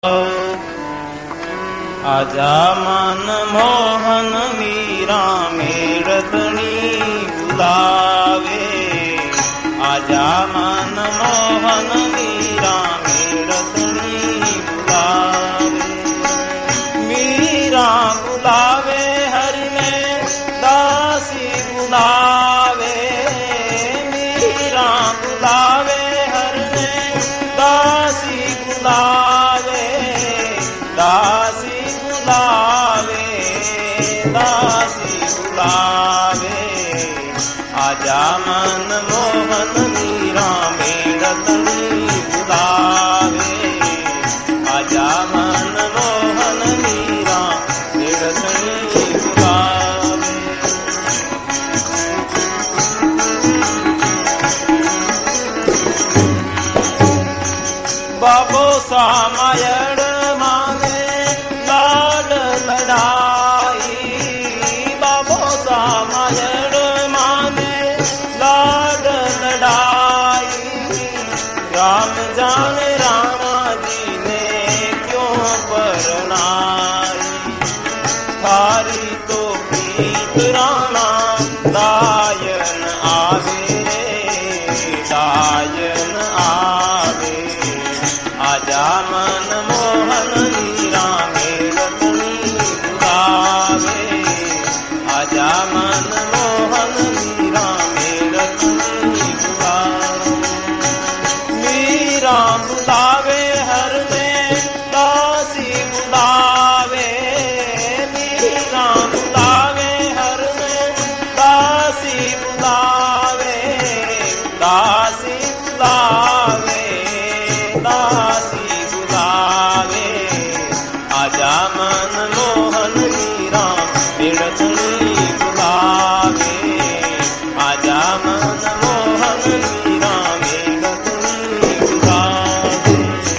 आजा मन मोहन मीरा मेरतनी बुलावे। आजा मन मोहन मीरा मेरतनी बुलावे। मीरा बुलावे हरि ने दासी बुलावे। मीरा बुलावे हरि ने दासी बुलावे। दासी बुलावे, दासी बुलावे। आजा मन मोहन मीरा मेरतनी बुलावे। आजा मन मोहन मीरा मेरतनी बुलावे। बाबो सामायण मांगे लाड लड़ाई। बाबो सामायण मांगे लाड लड़ाई। राम जाने राणा जी ने क्यों परनाई। थारी तो प्रीत राणा दायन आवे रे, दायन आवे। आजा मन मोहन मीरा मेरतनी बुलावे। आजा मन मोहन मीरा मेरतनी बुलावे। मीरा बुलावे हर ने दासी बुलावे। मीरा बुलावे हर ने दासी बुलावे। दासी बुलावे, दासी बुलावे। आजा मन मोहन मीरा मेरतनी बुलावे। आजा मन मोहन मीरा मेरतनी बुलावे।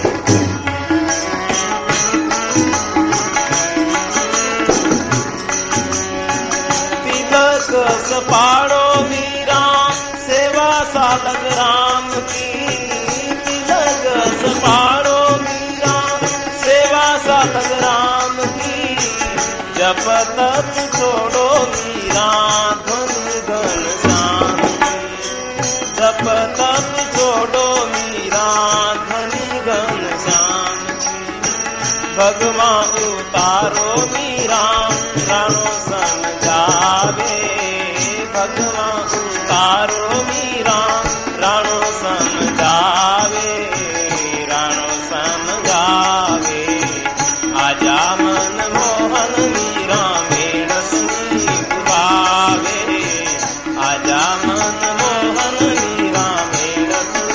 तिलक सपाड़ो मीरा सेवा सालग राम की। तिलक सपाड़ो मीरा सेवा सालग राम की। जप तप छोड़ो मीरा ध्वनि घन श्याम की। जप तप छोड़ो मीरा ध्वनि घन श्याम की। भगवान उतारो मीरा राणो समझावे। भगवान उतारो मीरा राणो समझावे। राणो समझावे। आजा मन मोहन मीरा मेरतनी बुलावे। आजा मन मोहन मीरा मेरतनी।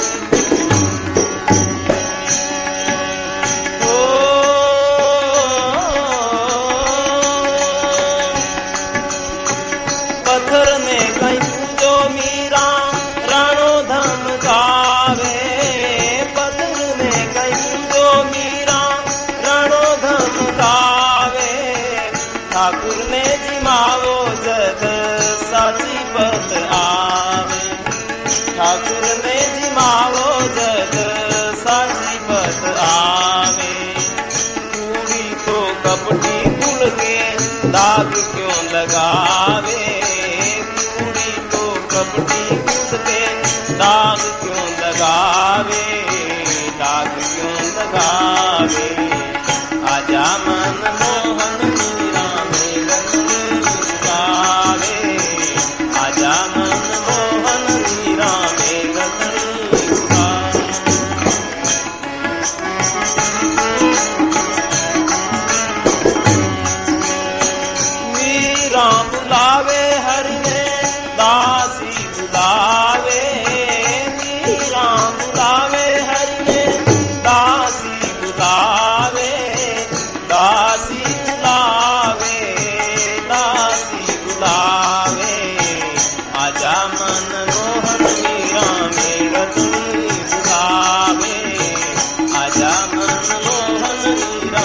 ओ पत्थर में कहीं पूजो मीरा राणो धम गावे। पत्थर में कहीं पूजो मीरा राणो धम गावे। ठाकुर ने जिमावो जग साची पत आवे। ठाकुर ने जिमावो जग साची पत आवे। पूरी तो कपटी कुल के दाग क्यों लगावे। पूरी तो कपटी कुल के दाग क्यों लगावे। दाग क्यों लगावे। आजा मन मोहन मीरा मेरतनी बुलावे। आजा मन मोहन मीरा मेरतनी बुलावे। मीरा बुलावे हरि ने दासी बुलावे। मीरा बुलावे हरि ने दासी बुलावे। दासी बुलावे, दासी बुलावे। आजा मन मोहन मीरा मेरतनी बुलावे। आजा मन मोहन मीरा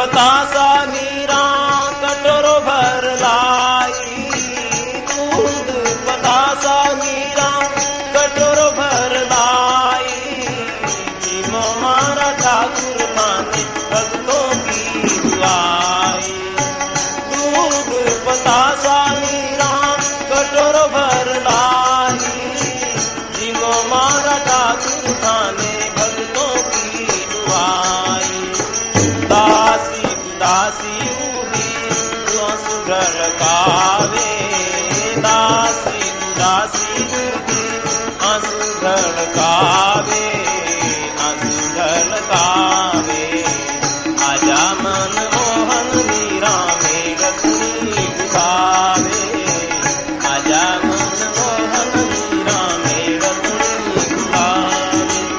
बतासा मीरा कटोरो भर लाई, दूध बतासा मीरा कटोरो भर लाई, जीवो मारा ठाकुर माने भक्तों की दुआई। दूध बतासा मीरा कटोरो भर लाई, जीवो मारा ठाकुर माने भक्तों की दुआई। दासी दासी उभी आंसू ढलकावे, दासी दासी उभी आंसू ढलकावे, आंसू ढलकावे। आजा मन मोहन मीरा में रत्नी गुलावे, आजा मन मोहन मीरा में रत्नी गुलावे।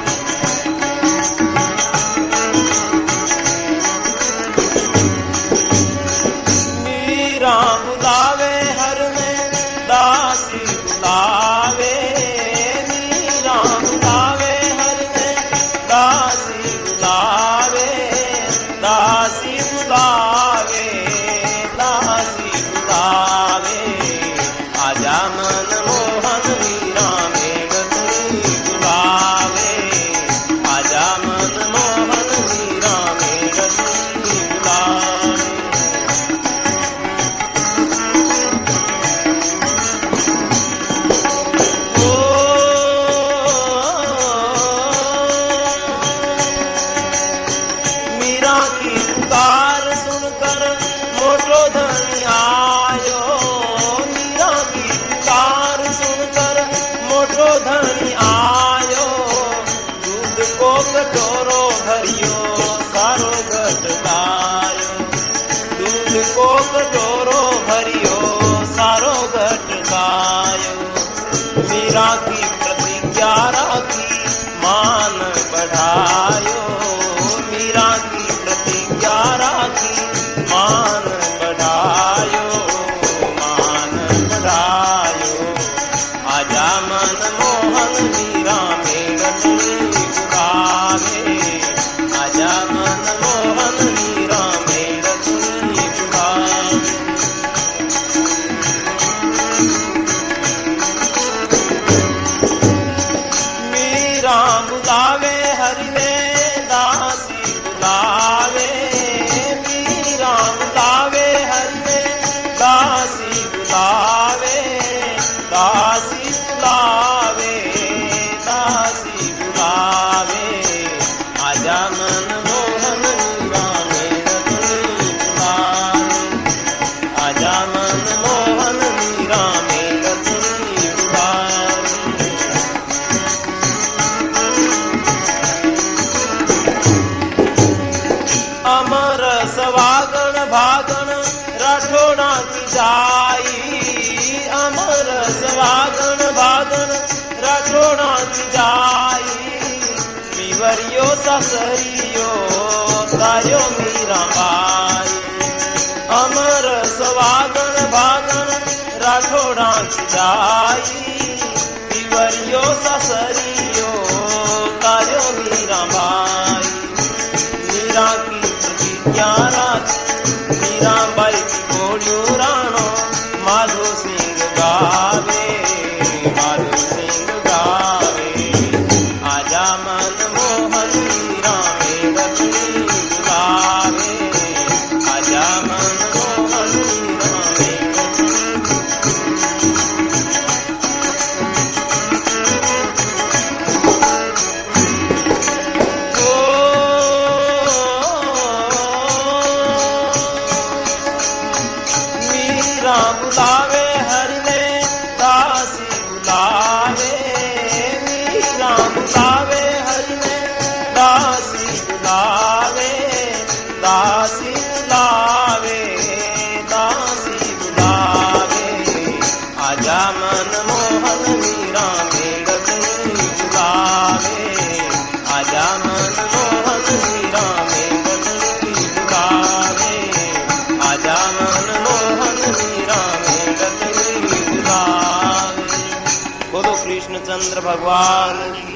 मीरा बुलावे हर में दासी बुलावे, मीरा बुलावे हर में दासी बुलावे, दासी बुलावे, दासी बुलावे। आजा मन मोहन मीरा में रत्नी बुलावे, आजा मन मोहन मीरा में रत्नी बुलावे। मीरा की पुकार सुनकर मोटो धनी आयो, मीरा की पुकार सुनकर मोटो धनी आयो, दूध को कटोरो भरियो सारो घट गायो, दूध को कटोरो भरियो सारो घट गायो। मीरा की प्रतिज्ञा राखी मान बढ़ायो, मीरा की प्रतिज्ञा राखी मान बढ़ायो, मान बढ़ायो। आजा मन मोहन मीरा में रत्नी गुलावे, आजा मन मोहन मीरा में रत्नी गुलावे। मीरा बुलावे हरि में दासी बुलावे, मीरा बुलावे हरि में दासी बुलावे, दासी बुलावे, दासी बुलावे। आजा मन मोहन मीरा में रत्नी गुलावे, आजा मन मोहन मीरा में रत्नी गुलावे। अमर सवागण भागण राठौड़ा की जाई, अमर सवागण भागण राठौड़ा की जाई, पीवरियो ससरियो तायो मीरा बाई। अमर सवागण भागण राठौड़ा की जाई, पीवरियो ससरियो तायो मीरा बाई। मीरा की प्रतिज्ञा राखी मीरा बाई बोलियो राणो माधो सिंह गावे, माधो सिंह गावे। आजा मन मोहन मीरा में रत्नी गुलावे, आजा मन मोहन मीरा में मीरा बुलावे हरि में दासी बुलावे, मीरा बुलावे हरि में दासी बुलावे, दासी बुलावे, दासी बुलावे। आजा मन मोहन मीरा में रत्नी गुलावे, आजा मन मोहन मीरा में रत्नी गुलावे, आजा मन मोहन मीरा में रत्नी गुलावे। बोलो कृष्ण चंद्र भगवान की।